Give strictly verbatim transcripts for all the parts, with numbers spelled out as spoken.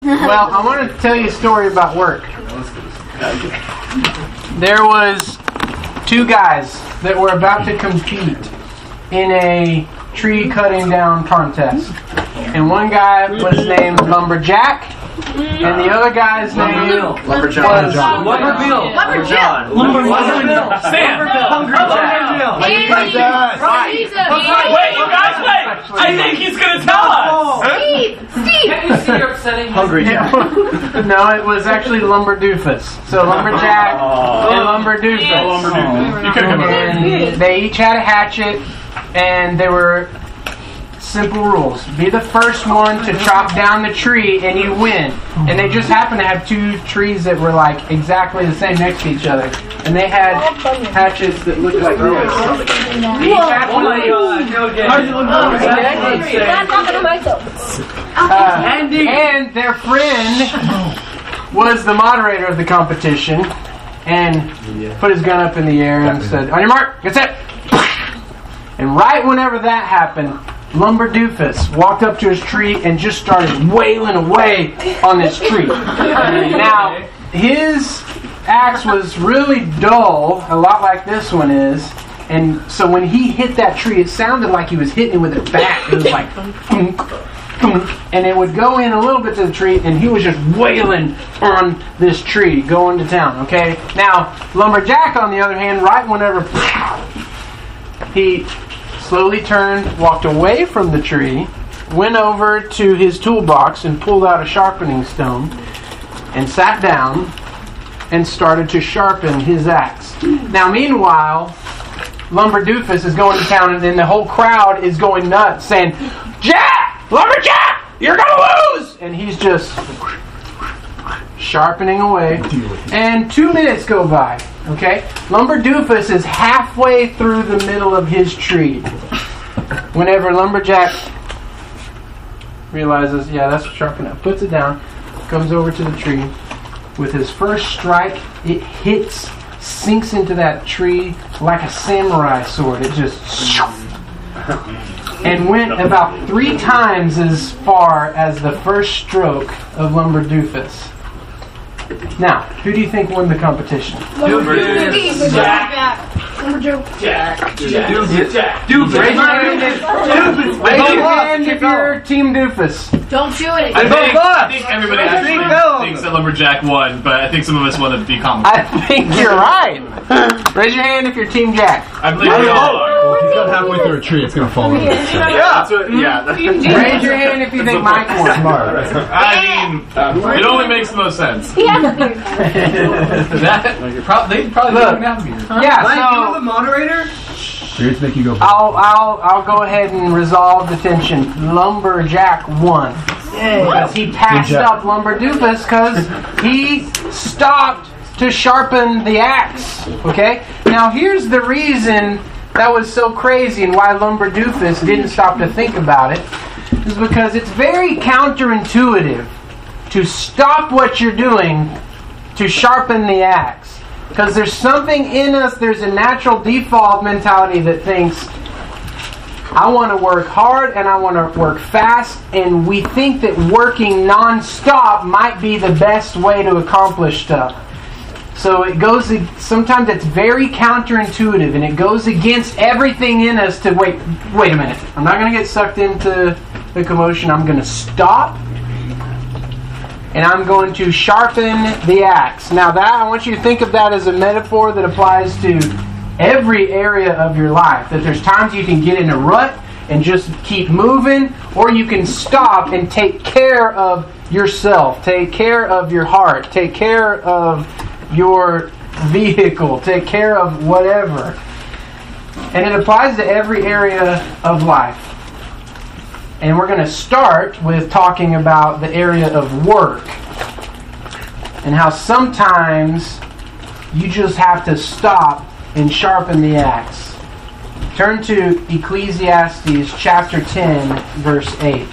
Well, I want to tell you a story about work. There was two guys that were about to compete in a tree cutting down contest. And one guy was named Lumberjack, and the other guy's name Lumberjack. was Lumberbill. Lumberjack. Lumberbill. Sam. Hungry Jack. Andy. Wait, you guys, wait. I think he's going to tell us. Steve. Steve. Can you see you're upsetting him? Hungry Jack. No, it was actually Lumberdoofus. So Lumberjack and Lumberdoofus. Lumberdoofus. You could have come up with And they each had a hatchet, and they were simple rules. Be the first one to chop down the tree and you win. And they just happened to have two trees that were like exactly the same next to each other. And they had hatchets that looked like this. They each had one of these. Uh, and their friend was the moderator of the competition and put his gun up in the air and said, "On your mark, get set." And right whenever that happened, Lumberdoofus walked up to his tree and just started wailing away on this tree. Now, his axe was really dull, a lot like this one is, and so when he hit that tree, it sounded like he was hitting it with a bat. It was like, thunk, thunk, and it would go in a little bit to the tree, and he was just wailing on this tree, going to town, okay? Now, Lumberjack, on the other hand, right whenever he slowly turned, walked away from the tree, went over to his toolbox and pulled out a sharpening stone and sat down and started to sharpen his axe. Now, meanwhile, Lumberdoofus is going to town and then the whole crowd is going nuts saying, "Jack! Lumberjack! You're going to lose!" And he's just sharpening away. And two minutes go by. Okay? Lumberdoofus is halfway through the middle of his tree. Whenever Lumberjack realizes, yeah, that's sharp enough, puts it down, comes over to the tree. With his first strike, it hits, sinks into that tree like a samurai sword. It just and went about three times as far as the first stroke of Lumberdoofus. Now, who do you think won the competition? Lumberdoofus. Jack. Jack. Jack. Jack. Doofus. Raise your hand if, raise your hand if you're Team Doofus. Don't do it. I think, I think everybody actually thinks that Lumberjack won, but I think some of us want to be complimented. I think you're right. Raise your hand if you're Team Jack. I believe we all are. Well, if he's got halfway through a tree, it's going to fall over. Yeah, that's what, yeah. Raise your hand if you think Mike won. I mean, it only makes the most sense. That, pro- they probably Look. don't have here. Yeah, Mike, you so the moderator? Here to make you go. I'll I'll I'll go ahead and resolve the tension. Lumberjack won because he passed up Lumberdoofus because he stopped to sharpen the axe. Okay. Now here's the reason that was so crazy and why Lumberdoofus didn't stop to think about it is because it's very counterintuitive to stop what you're doing to sharpen the axe. Because there's something in us, there's a natural default mentality that thinks, I want to work hard and I want to work fast, and we think that working non-stop might be the best way to accomplish stuff. So it goes, sometimes it's very counterintuitive, and it goes against everything in us to, wait, wait a minute, I'm not going to get sucked into the commotion, I'm going to stop, and I'm going to sharpen the axe. Now that, I want you to think of that as a metaphor that applies to every area of your life. That there's times you can get in a rut and just keep moving, or you can stop and take care of yourself, take care of your heart, take care of your vehicle, take care of whatever. And it applies to every area of life. And we're going to start with talking about the area of work and how sometimes you just have to stop and sharpen the axe. Turn to Ecclesiastes chapter ten, verse eight.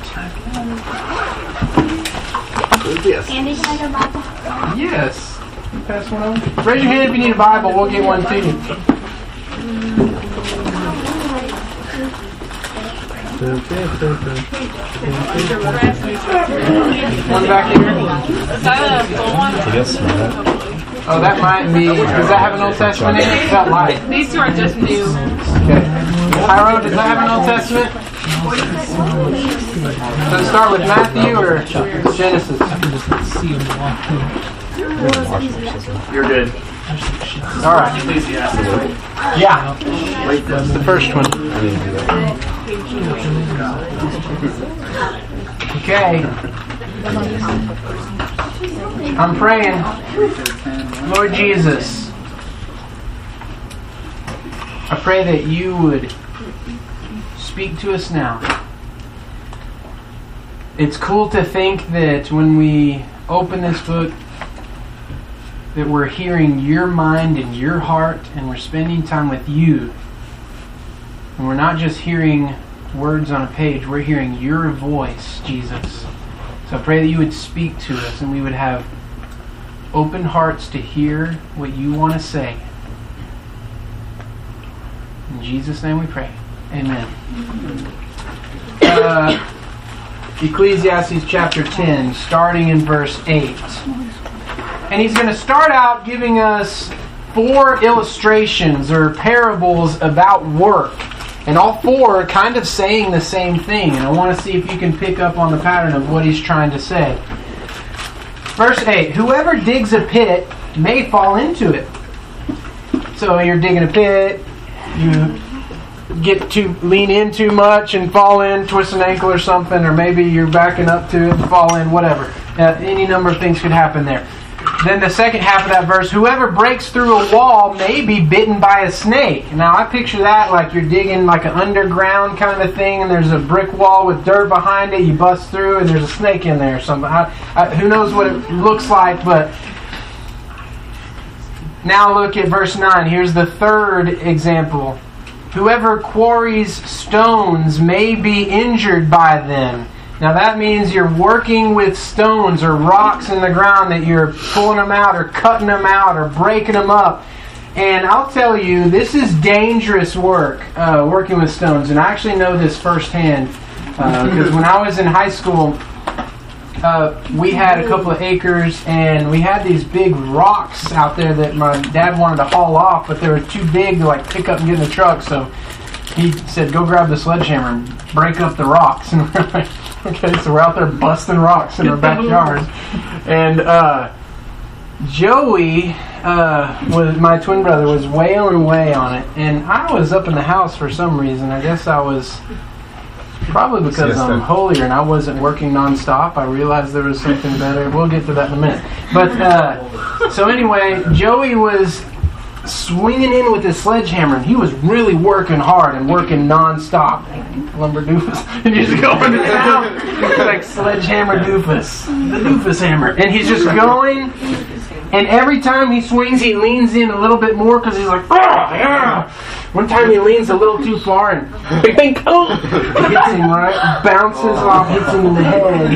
Andy, can I get a Bible? Yes. You pass one over? Raise your hand if you need a Bible. We'll get one to you. One back here. Oh, that might be. Does that have an Old Testament in it? Is that light? These two are just new. Okay. Tyro, does that have an Old Testament? Does it start with Matthew or Genesis? You're good. All right. Yeah. That's the first one. Okay. I'm praying, Lord Jesus, I pray that you would speak to us now. It's cool to think that when we open this book, that we're hearing your mind and your heart, and we're spending time with you. And we're not just hearing words on a page, we're hearing your voice, Jesus. So I pray that you would speak to us and we would have open hearts to hear what you want to say. In Jesus' name we pray. Amen. Uh, Ecclesiastes chapter ten, starting in verse eight. And he's going to start out giving us four illustrations or parables about work. And all four are kind of saying the same thing. And I want to see if you can pick up on the pattern of what he's trying to say. Verse eight, whoever digs a pit may fall into it. So you're digging a pit, you get to lean in too much and fall in, twist an ankle or something, or maybe you're backing up to it and fall in, whatever. Uh, any number of things could happen there. Then the second half of that verse, whoever breaks through a wall may be bitten by a snake. Now I picture that like you're digging like an underground kind of a thing, and there's a brick wall with dirt behind it, you bust through and there's a snake in there or something. I, I, who knows what it looks like, but now look at verse nine. Here's the third example. Whoever quarries stones may be injured by them. Now that means you're working with stones or rocks in the ground, that you're pulling them out or cutting them out or breaking them up. And I'll tell you, this is dangerous work, uh, working with stones. And I actually know this firsthand because uh, when I was in high school, uh, we had a couple of acres and we had these big rocks out there that my dad wanted to haul off, but they were too big to like pick up and get in the truck. So he said, go grab the sledgehammer and break up the rocks. And we're like, okay, so we're out there busting rocks in our backyard. And uh, Joey, uh, was my twin brother, was wailing away on it. And I was up in the house for some reason. I guess I was, probably because yes, I'm holier and I wasn't working nonstop. I realized there was something better. We'll get to that in a minute. But, uh, so anyway, Joey was swinging in with his sledgehammer, and he was really working hard and working non-stop. Lumber doofus. And he's going to town like sledgehammer doofus. The doofus hammer. And he's just going, and every time he swings, he leans in a little bit more because he's like, oh, yeah. One time he leans a little too far and bing, bing, oh, hits him right, bounces off, hits him in the head.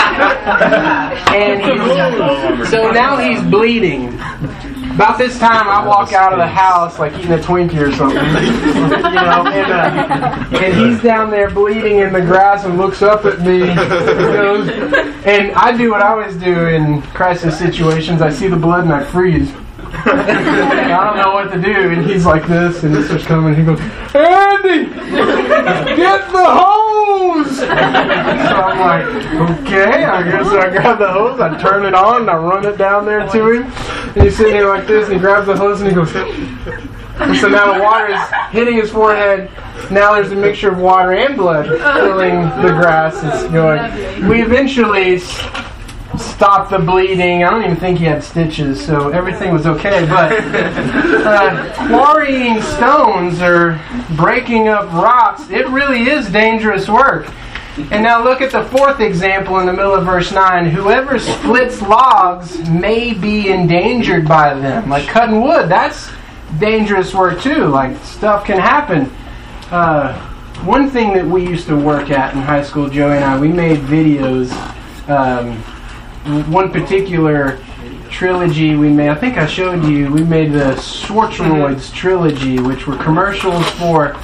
And he's, so now he's bleeding. About this time, I walk out of the house like eating a Twinkie or something, you know, and, uh, and he's down there bleeding in the grass and looks up at me, you know, and I do what I always do in crisis situations. I see the blood and I freeze. I don't know what to do, and he's like this, and this starts coming, and he goes, Andy, get the hose! So I'm like, okay, I guess I grab the hose, I turn it on, and I run it down there to him, and he's sitting there like this, and he grabs the hose, and he goes, and so now the water is hitting his forehead. Now there's a mixture of water and blood filling the grass. It's going. We eventually stopped the bleeding. I don't even think he had stitches, so everything was okay. But uh, quarrying stones or breaking up rocks, it really is dangerous work. And now look at the fourth example in the middle of verse nine. Whoever splits logs may be endangered by them. Like cutting wood, that's dangerous work too. Like stuff can happen. Uh, one thing that we used to work at in high school, Joey and I, we made videos. Um, one particular trilogy we made, I think I showed you, we made the Schwarzroids trilogy, which were commercials for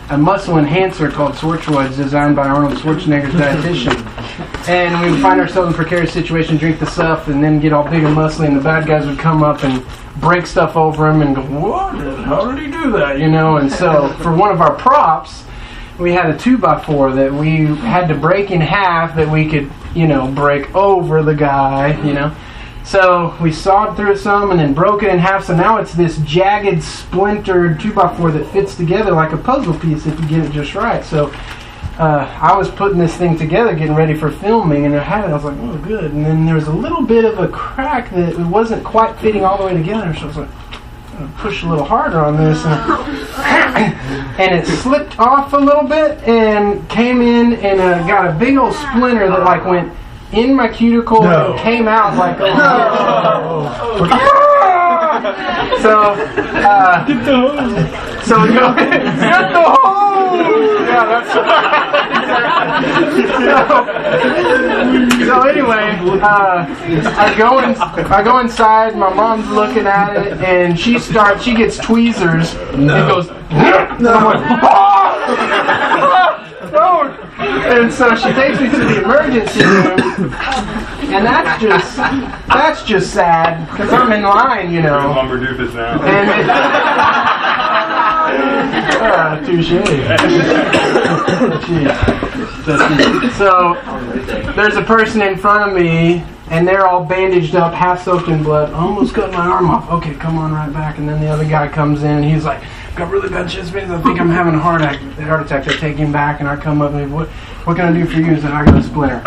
a muscle enhancer called Sortroids, designed by Arnold Schwarzenegger's dietitian. And we would find ourselves in precarious situations, drink the stuff, and then get all big and muscly, and the bad guys would come up and break stuff over him and go, what? How did he do that? You know, and so for one of our props, we had a two by four that we had to break in half that we could, you know, break over the guy, you know. So we sawed through it some and then broke it in half. So now it's this jagged, splintered two by four that fits together like a puzzle piece if you get it just right. So uh, I was putting this thing together, getting ready for filming, and I had it. I was like, oh, good. And then there was a little bit of a crack that it wasn't quite fitting all the way together. So I was like, push a little harder on this, and, and it slipped off a little bit and came in and uh, got a big old splinter that like went in my cuticle no. and came out like a so uh, get the hose. So we go get the hose. Yeah, that's so, so anyway, uh, I go in, I go inside. My mom's looking at it, and she starts. She gets tweezers no. and goes. No. I'm like, oh! And so she takes me to the emergency room, and that's just that's just sad because I'm in line, you know. Lumber doofus now. And uh, touche. So there's a person in front of me, and they're all bandaged up, half soaked in blood. Almost cut my arm off. Okay, come on right back. And then the other guy comes in, and he's like, got really bad chest pains. I think I'm having a heart attack. Heart attack. They take him back, and I come up and what, what can I do for you? He said, I got a splinter.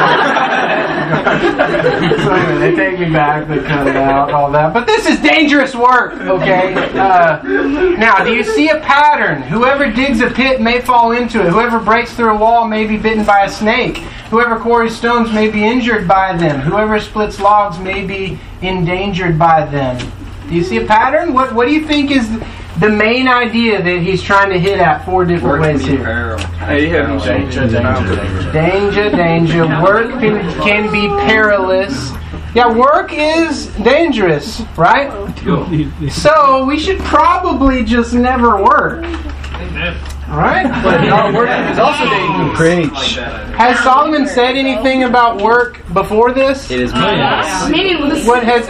So anyway, they take me back. They cut it out, all that. But this is dangerous work. Okay. Uh, now, do you see a pattern? Whoever digs a pit may fall into it. Whoever breaks through a wall may be bitten by a snake. Whoever quarries stones may be injured by them. Whoever splits logs may be endangered by them. Do you see a pattern? What What do you think is the main idea that he's trying to hit at four different ways here? Danger, danger. Danger, danger. Work can, can be perilous. Yeah, work is dangerous, right? So we should probably just never work. Right? But not working is also dangerous. Preach. Has Solomon said anything about work before this? It is meaningless. Meaningless. What has?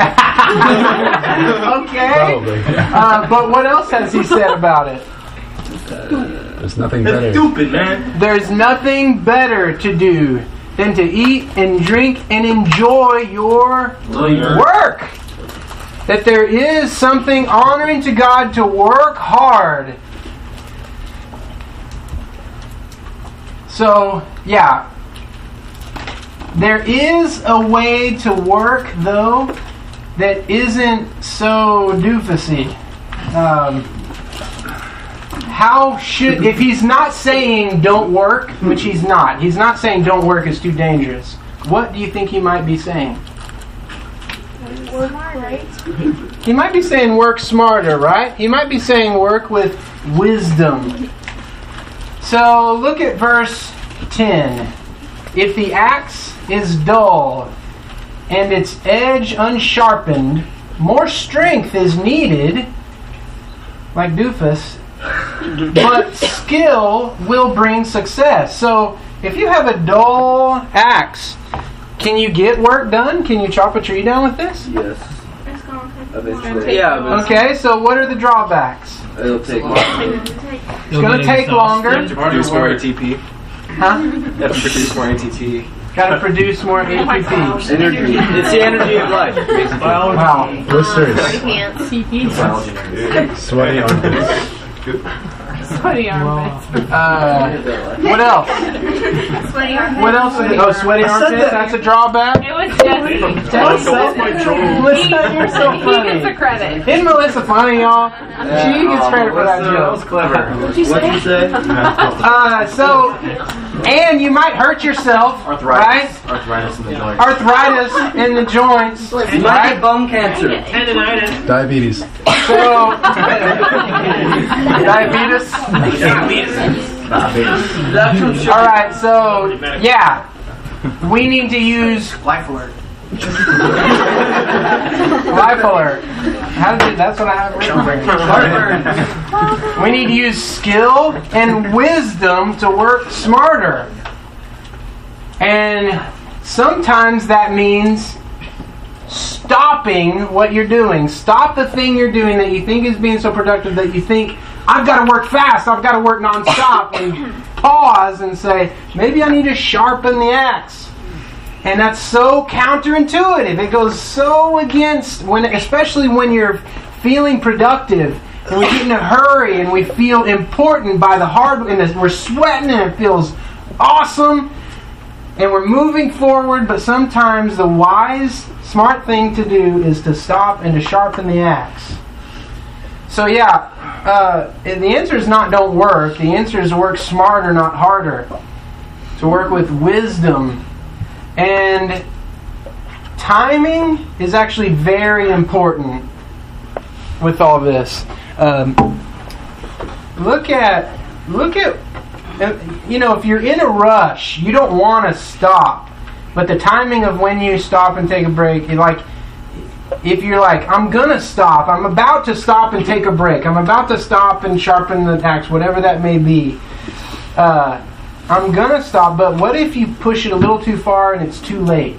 Okay. Probably. Uh, but what else has he said about it? There's nothing better. Stupid, man. There's nothing better to do than to eat and drink and enjoy your work. That there is something honoring to God to work hard. So, yeah. There is a way to work, though, that isn't so doofusy. Um, how should, if he's not saying don't work, which he's not, he's not saying don't work is too dangerous, what do you think he might be saying? Work right. He might be saying work smarter, right? He might be saying work with wisdom. So look at verse ten. If the axe is dull and its edge unsharpened, more strength is needed, like doofus, but skill will bring success. So if you have a dull axe, can you get work done? Can you chop a tree down with this? Yes. It's gonna Eventually. Yeah, but Okay, so what are the drawbacks? it'll take longer. It's going to take longer. Produce more A T P. Huh? You have to produce more A T P. Got to produce more A T P. Energy. It's the energy of life, basically. Wow. Blisters. Biology. Sweaty armpits. Sweaty armpits. Uh, what else? Sweaty armpits. What else? Is it? Oh, sweaty armpits. That's a drawback. It was Jesse. Melissa, you're so He gets funny. the credit. Isn't Melissa funny, y'all? She gets credit for that That was joke. clever. What'd you say? Uh, so, and you might hurt yourself, right? Arthritis in the joints. Arthritis in the joints, You might right? get bone cancer. Diabetes. So, diabetes. That's from sugar. All right, so yeah, we need to use Life alert. Life alert. How did it, that's what I have written. We need to use skill and wisdom to work smarter. And sometimes that means stopping what you're doing. Stop the thing you're doing that you think is being so productive that you think, I've got to work fast, I've got to work nonstop, and pause and say, maybe I need to sharpen the axe. And that's so counterintuitive. It goes so against, when, especially when you're feeling productive and we get in a hurry and we feel important by the hard, and we're sweating and it feels awesome and we're moving forward, but sometimes the wise, smart thing to do is to stop and to sharpen the axe. So yeah, uh, the answer is not don't work. The answer is work smarter, not harder. To work with wisdom. And timing is actually very important with all this. Um, look at, look at, you know, if you're in a rush, you don't want to stop. But the timing of when you stop and take a break, like, if you're like, I'm going to stop, I'm about to stop and take a break, I'm about to stop and sharpen the axe, whatever that may be, uh, I'm going to stop, but what if you push it a little too far and it's too late?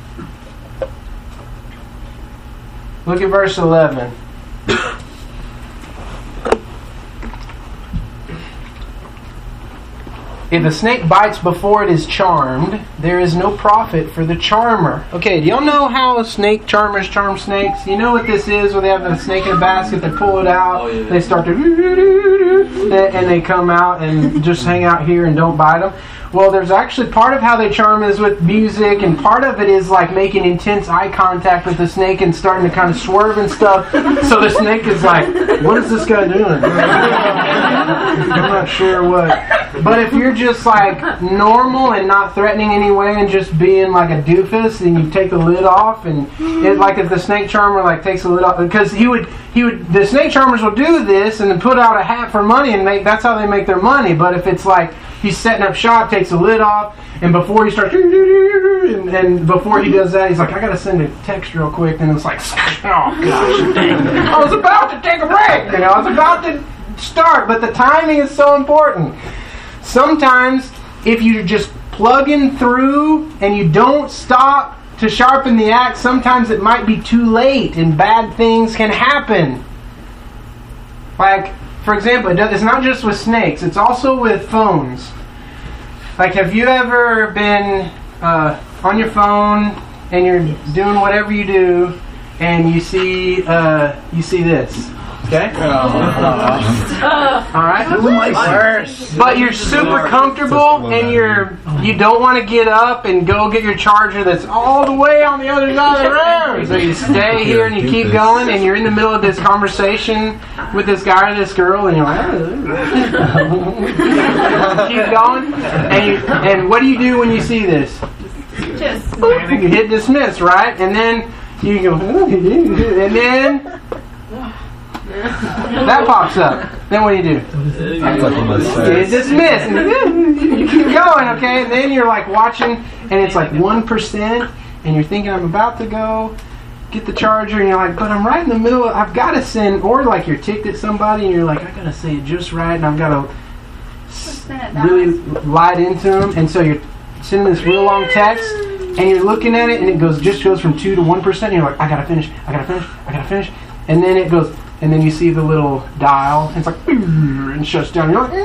Look at verse eleven. If a snake bites before it is charmed, there is no profit for the charmer. Okay, do y'all know how snake charmers charm snakes? You know what this is, where they have a snake in a basket, they pull it out, oh, yeah. They start to and they come out and just hang out here and don't bite them. Well, there's actually part of how they charm is with music, and part of it is like making intense eye contact with the snake and starting to kind of swerve and stuff. So the snake is like, what is this guy doing? I'm not sure what. But if you're just like normal and not threatening anyway and just being like a doofus, then you take the lid off, and it, like if the snake charmer like takes the lid off, because he would he would the snake charmers will do this and then put out a hat for money and make that's how they make their money. But if it's like he's setting up shop, takes the lid off, and before he starts and, and before he does that, he's like, I gotta send a text real quick, and it's like, oh gosh, dang. I was about to take a break, you know, I was about to start, but the timing is so important. Sometimes, if you're just plugging through and you don't stop to sharpen the axe, sometimes it might be too late and bad things can happen. Like, for example, it's not just with snakes, it's also with phones. Like, have you ever been uh, on your phone and you're doing whatever you do and you see uh, you see this? Okay? Oh. Alright? But you're super comfortable and you're you don't want to get up and go get your charger that's all the way on the other side of the room. So you stay here and you keep going, and you're in the middle of this conversation with this guy or this girl, and you're like, keep going. And you, and what do you do when you see this? Just You hit dismiss, right? And then you go, and then that pops up. Then what do you do? You dismiss. And you keep going, okay? And then you're like watching, and it's like one percent, and you're thinking, I'm about to go get the charger, and you're like, but I'm right in the middle. I've got to send, or like you're ticked at somebody, and you're like, I got to say it just right, and I've got to really light into them. And so you're sending this real long text, and you're looking at it, and it goes just goes from two to one percent, and you're like, I got to finish, I got to finish, I got to finish. And then it goes, and then you see the little dial, and it's like, and shuts down. You're like,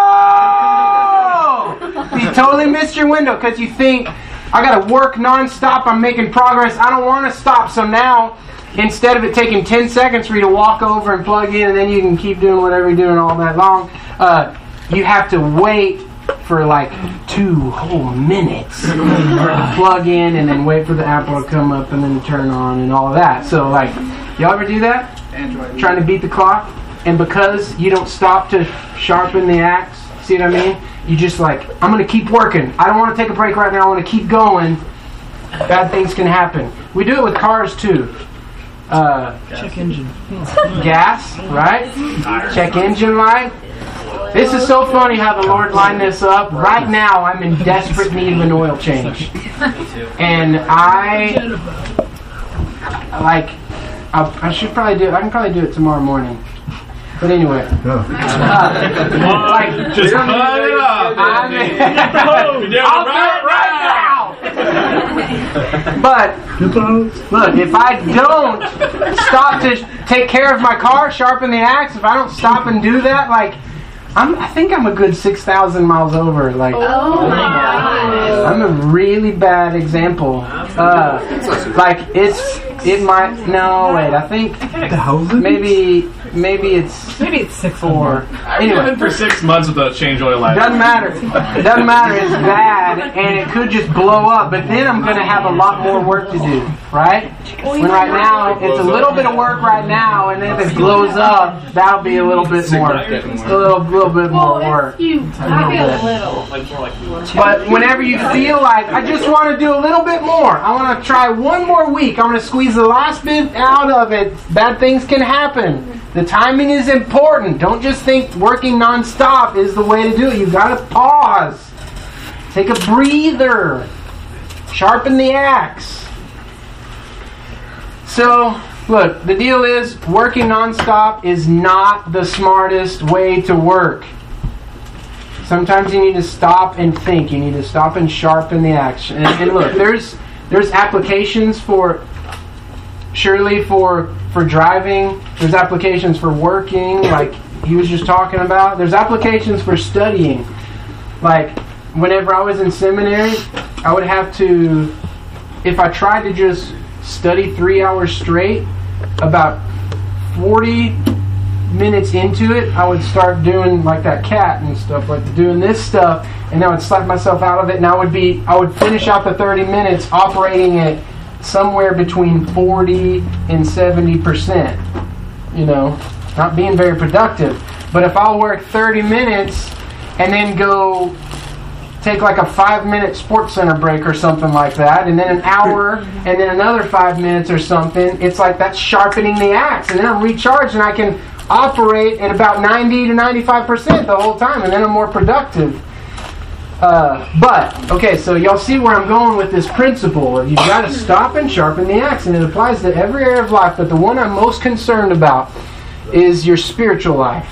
no! You totally missed your window because you think, I got to work nonstop, I'm making progress, I don't want to stop. So now, instead of it taking ten seconds for you to walk over and plug in, and then you can keep doing whatever you're doing all night long, uh, you have to wait for like two whole minutes to plug in, and then wait for the Apple to come up and then turn on and all of that. So like, y'all ever do that? Android. Trying to beat the clock, and because you don't stop to sharpen the axe, see what I mean? You just like, I'm going to keep working. I don't want to take a break right now. I want to keep going. Bad things can happen. We do it with cars too. Uh, Check engine. Gas, right? Check engine light. This is so funny how the Lord lined this up. Right now, I'm in desperate need of an oil change. And I... like, I, I should probably do it. I can probably do it tomorrow morning. But anyway. Oh. Uh, like, Just cut it up. I mean, You're I'll right, do it right right now. But look, if I don't stop to take care of my car, sharpen the axe, if I don't stop and do that, like, I'm, I think I'm a good six thousand miles over. Like, Oh my God. I'm a really bad example. Uh, like, it's, it might, no, wait, I think maybe, maybe it's Maybe it's six four. I've driven Anyway, for six months without change oil light. doesn't matter. Doesn't matter. It's bad, and it could just blow up. But then I'm going to have a lot more work to do, right? When right now it's a little bit of work right now, and then if it blows up, that'll be a little bit more, a little, little bit more work. You, I feel a little. But whenever you feel like I just want to do a little bit more, I want to try one more week. I'm going to squeeze the last bit out of it. Bad things can happen. The timing is important. Don't just think working nonstop is the way to do it. You've got to pause. Take a breather. Sharpen the axe. So, look, the deal is working nonstop is not the smartest way to work. Sometimes you need to stop and think. You need to stop and sharpen the axe. And, and look, there's there's applications for surely for for driving. There's applications for working, like he was just talking about. There's applications for studying. Like whenever I was in seminary, I would have to, if I tried to just study three hours straight, about forty minutes into it, I would start doing like that cat and stuff, like doing this stuff, and I would slap myself out of it, and I would be, I would finish out the thirty minutes operating it somewhere between forty and seventy percent. You know, not being very productive. But if I'll work thirty minutes and then go take like a five minute Sports Center break or something like that, and then an hour, and then another five minutes or something, it's like that's sharpening the axe. And then I'm recharged and I can operate at about ninety to ninety-five percent the whole time, and then I'm more productive. Uh, but, okay, so y'all see where I'm going with this principle. You've got to stop and sharpen the axe, and it applies to every area of life, but the one I'm most concerned about is your spiritual life.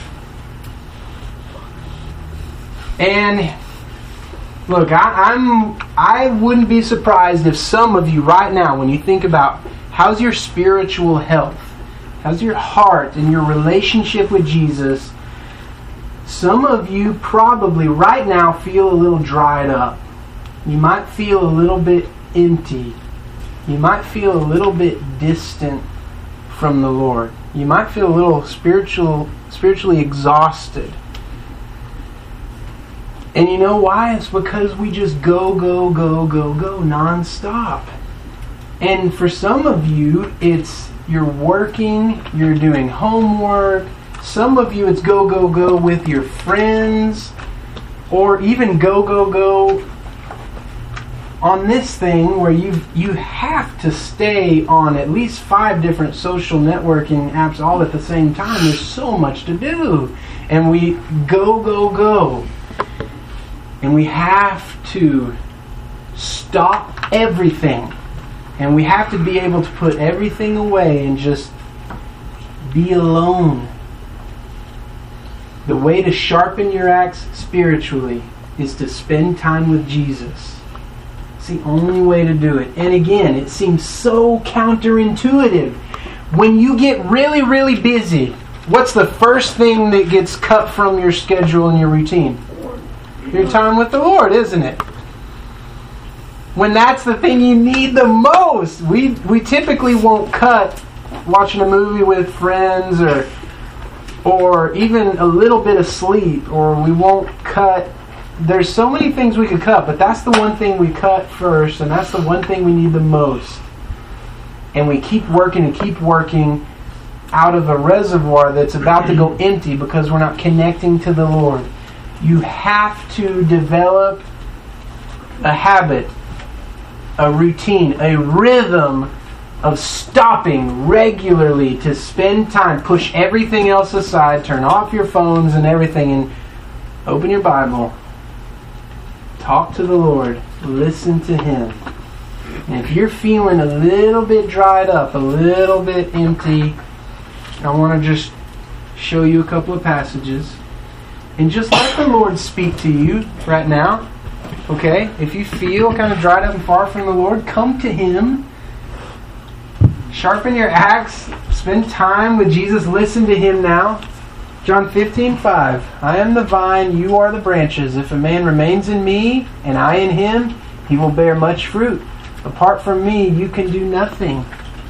And look, I, I'm, I wouldn't be surprised if some of you right now, when you think about how's your spiritual health, how's your heart and your relationship with Jesus, some of you probably right now feel a little dried up. You might feel a little bit empty. You might feel a little bit distant from the Lord. You might feel a little spiritual, spiritually exhausted. And you know why? It's because we just go, go, go, go, go nonstop. And for some of you, it's you're working, you're doing homework. Some of you, it's go, go, go with your friends. Or even go, go, go on this thing where you you have to stay on at least five different social networking apps all at the same time. There's so much to do. And we go, go, go. And we have to stop everything. And we have to be able to put everything away and just be alone. The way to sharpen your axe spiritually is to spend time with Jesus. It's the only way to do it. And again, it seems so counterintuitive. When you get really, really busy, what's the first thing that gets cut from your schedule and your routine? Your time with the Lord, isn't it? When that's the thing you need the most. We we typically won't cut watching a movie with friends or or even a little bit of sleep, or we won't cut. There's so many things we could cut, but that's the one thing we cut first, and that's the one thing we need the most. And we keep working and keep working out of a reservoir that's about to go empty because we're not connecting to the Lord. You have to develop a habit, a routine, a rhythm of stopping regularly to spend time, push everything else aside, turn off your phones and everything, and open your Bible. Talk to the Lord. Listen to Him. And if you're feeling a little bit dried up, a little bit empty, I want to just show you a couple of passages. And just let the Lord speak to you right now. Okay? If you feel kind of dried up and far from the Lord, come to Him. Sharpen your axe. Spend time with Jesus. Listen to Him now. John fifteen five. I am the vine, you are the branches. If a man remains in me, and I in him, he will bear much fruit. Apart from me, you can do nothing.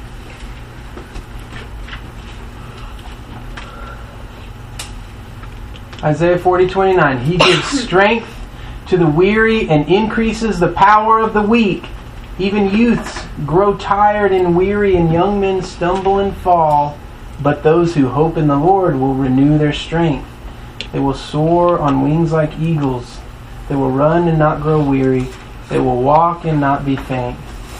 Isaiah forty twenty-nine. He gives strength to the weary and increases the power of the weak. Even youths grow tired and weary, and young men stumble and fall. But those who hope in the Lord will renew their strength. They will soar on wings like eagles. They will run and not grow weary. They will walk and not be faint.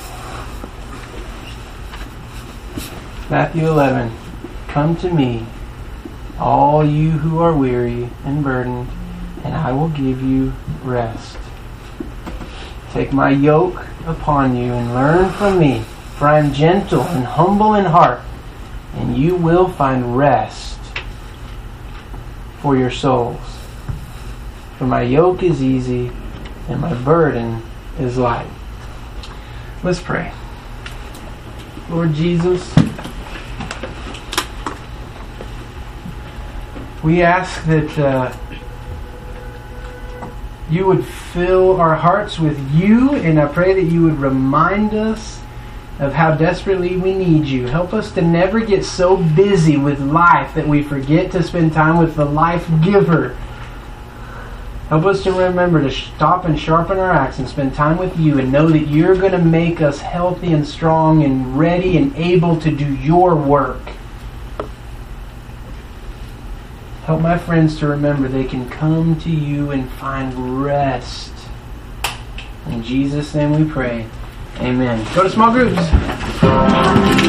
Matthew eleven. Come to me, all you who are weary and burdened, and I will give you rest. Take my yoke upon you and learn from me, for I am gentle and humble in heart, and you will find rest for your souls. For my yoke is easy and my burden is light. Let's pray. Lord Jesus, we ask that uh, you would fill our hearts with you, and I pray that you would remind us of how desperately we need you. Help us to never get so busy with life that we forget to spend time with the life giver. Help us to remember to stop and sharpen our axe and spend time with you, and know that you're going to make us healthy and strong and ready and able to do your work. Help my friends to remember they can come to you and find rest. In Jesus' name we pray. Amen. Go to small groups.